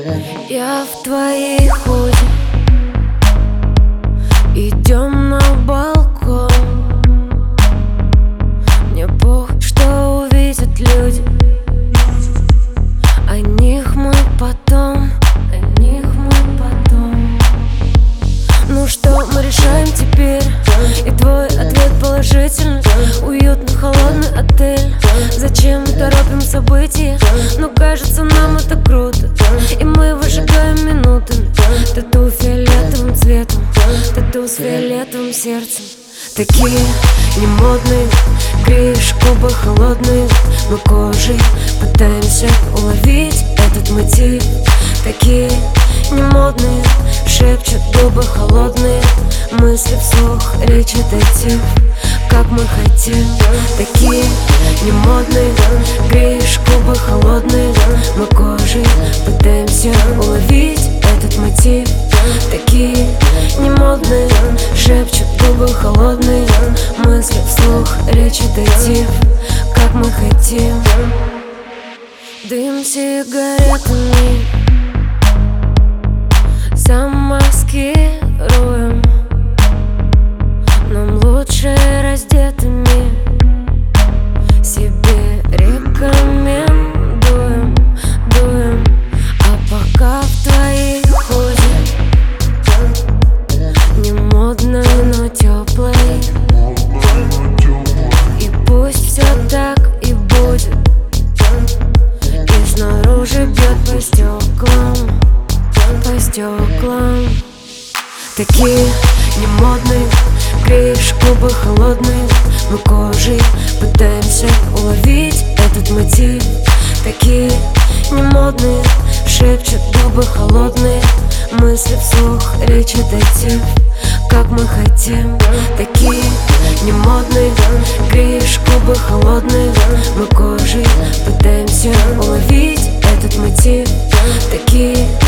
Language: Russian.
Я в твоей худи, идем на балкон. Мне похуй, что увидят люди. О них мы потом, о них мы потом. Ну что мы решаем теперь? И твой ответ положительный. Уютный холодный отель. Зачем торопим события? Но кажется, нам это круто. И мы выжигаем минутами. Тату фиолетовым цветом, тату с фиолетовым сердцем. Такие немодные, греешь губы холодные. Мы кожей пытаемся уловить этот мотив. Такие немодные, шепчут губы холодные. Мысли вслух, речь детектив, как мы хотим. Такие немодные, греешь губы холодные. Мы кожей пытаемся уловить этот мотив. Такие немодные, шепчут губы холодные. Мысли вслух, речь детектив, как мы хотим. Дым сигаретами замаскируем. Нам лучше раздетыми себе рекомендуем, дуем. А пока в твоей худи, не модной, но теплой. И пусть все так и будет. И снаружи бьет по стеклам, по стеклам. Такие немодные, греешь губы холодные. Мы кожей пытаемся уловить этот мотив. Такие немодные, шепчут губы холодные. Мысли вслух, речь детектив, как мы хотим. Такие немодные, греешь губы холодные. Мы кожей пытаемся уловить этот мотив. Такие